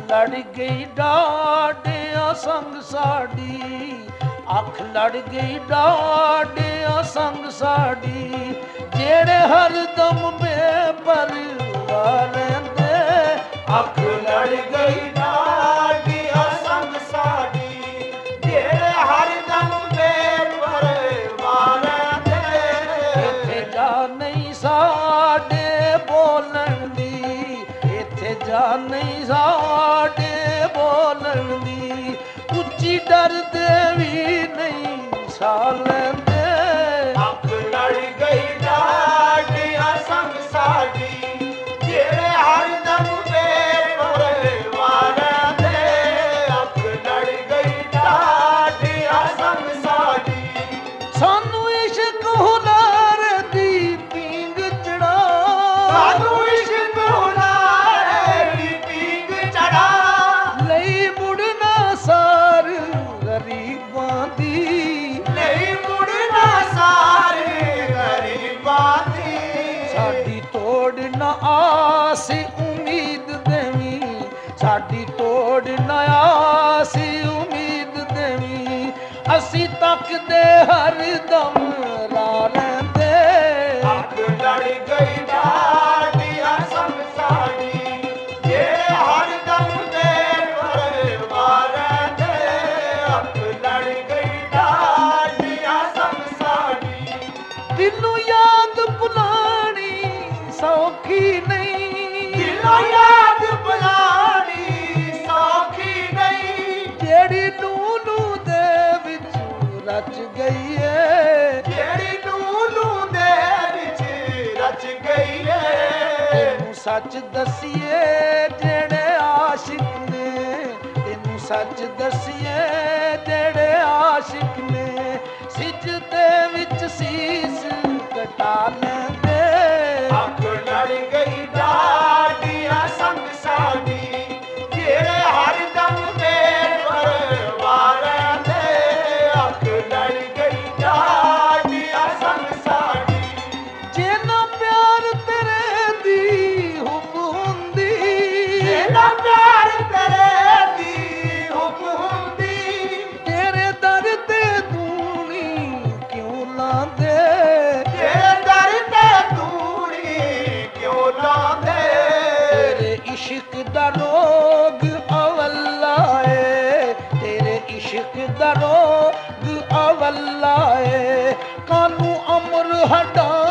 ਲੜ ਗਈ ਡਾਢਿਆਂ ਸੰਗ ਸਾਡੀ, ਅੱਖ ਲੜ ਗਈ ਡਾਢਿਆਂ ਸੰਗ ਸਾਡੀ, ਜਿਹੜੇ ਹਰਦਮ ਬੇਪਰਵਾਹ ਰਹਿੰਦੇ। ਅੱਖ ਲੜ ਗਈ ਡਾਢਿਆਂ ਸੰਗ ਸਾਡੀ, ਜਿਹੜੇ ਹਰਦਮ ਬੇਪਰਵਾਹ ਰਹਿੰਦੇ। ਇੱਥੇ ਜਾ ਨਹੀਂ ਸਾਡੇ ਬੋਲਣ ਦੀ, ਇੱਥੇ ਜਾ ਨਹੀਂ ਸਾਡੇ ਬੋਲਣ ਦੀ, ਉੱਚੀ ਡਰਦੇ ਵੀ ਨਹੀਂ ਸਾਹ ਲੈਂਦੇ। ਅੱਖ ਲੜ ਗਈ ਡਾਢਿਆਂ ਸੰਗ ਸਾਡੀ, ਜਿਹੜੇ ਹਰਦਮ ਬੇਪਰਵਾਹ ਰਹਿੰਦੇ। ਅੱਖ ਲੜ ਗਈ ਡਾਢਿਆਂ ਸੰਗ ਸਾਡੀ, ਸਾਨੂੰ ਇਸ਼ਕ ਹੁਲਾਰ ਦੀ ਪੀਂਗ ਚੜਾ, ਸਾਨੂੰ ਇਸ਼ਕ ਹੁਲਾਰੇ ਦੀ ਪੀਂਗ ਚੜਾ, ਲਈ ਮੁੜਨਾ ਸਾਰ ਗਰੀਬਾਂ ਦੀ, ਨਹੀਂ ਮੁੜਨਾ ਸਾਰੇ ਗਰੀਬਾਂ ਦੀ। ਸਾਡੀ ਤੋੜ ਨਾ ਆਸ ਉਮੀਦ ਦੇਵੀਂ, ਸਾਡੀ ਤੋੜ ਨਾ ਆਸ ਉਮੀਦ ਦੇਵੀਂ, ਅਸੀਂ ਤੱਕਦੇ ਹਰਦਮ ਰਾਹ ਲੈਂਦੇ। ਅੱਖ ਲੜ ਗਈ ਡਾਢਿਆਂ ਸੰਗ ਸਾਡੀ, ਜਿਹੜੇ ਹਰਦਮ ਬੇਪਰਵਾਹ ਰਹਿੰਦੇ। ਅੱਖ ਲੜ ਗਈ ਡਾਢਿਆਂ ਸੰਗ ਸਾਡੀ, ਦਿਲੋਂ ਯਾਦ ਭੁਲਾਣੀ ਸੌਖੀ ਨਹੀਂ, ਦਿਲੋਂ ਯਾਦ ਭੁਲਾਣੀ ਸੌਖੀ ਨਹੀਂ, ਜਿਹੜੀ ਨੂੰ ਦੇ ਵਿੱਚ ਰਚ ਗਈ ਏ। ਜਿਹੜੀ ਨੂੰ ਦੇ ਵਿੱਚ ਰਚ ਗਈ ਏ। ਤੈਨੂੰ ਸੱਚ ਦਸੀਏ ਜਿਹੜੇ ਆਸ਼ਿਕ ਨੇ, ਤੈਨੂੰ ਸੱਚ ਦਸੀਏ ਜਿਹੜੇ ਆਸ਼ਿਕ ਨੇ, ਸਿਜਦੇ ਵਿੱਚ ਸੀਸ ਕਟਾ ਲੈਂਦੇ। ਅੱਖ ਲੜ ਗਈ ਡਾਢਿਆਂ ਸੰਗ ਸਾਡੀ, ਜਿਹੜੇ ਹਰਦਮ ਬੇਪਰਵਾਹ ਰਹਿੰਦੇ। ਅੱਖ ਲੜ ਗਈ ਡਾਢਿਆਂ ਸੰਗ ਸਾਡੀ, ਜੇ ਨਾ ਪਿਆਰ ਤੇਰੇ ਦੀ ਹੁਬ ਹੁੰਦੀ, ਜਿਹੜਾ ਪਿਆਰ ਤੇਰੇ ਦੀ ਹੁਬ ਹੁੰਦੀ, ਤੇਰੇ ਦਰ ਤੇ ਦੂਣੀ ਕਿਉਂ ਲਾਂਦੇ। ਤੇਰੇ ਦਰ ਤੇ ਤੂੜੀ ਕਿਉਂ ਲਾਉਂਦੇ। ਤੇਰੇ ਇਸ਼ਕ ਦਾ ਰੋਗ ਅਵੱਲਾ ਏ, ਤੇਰੇ ਇਸ਼ਕ ਦਾ ਰੋਗ ਅਵੱਲਾ ਏ, ਕਾਨੂੰ ਅਮਰ ਹਟਾ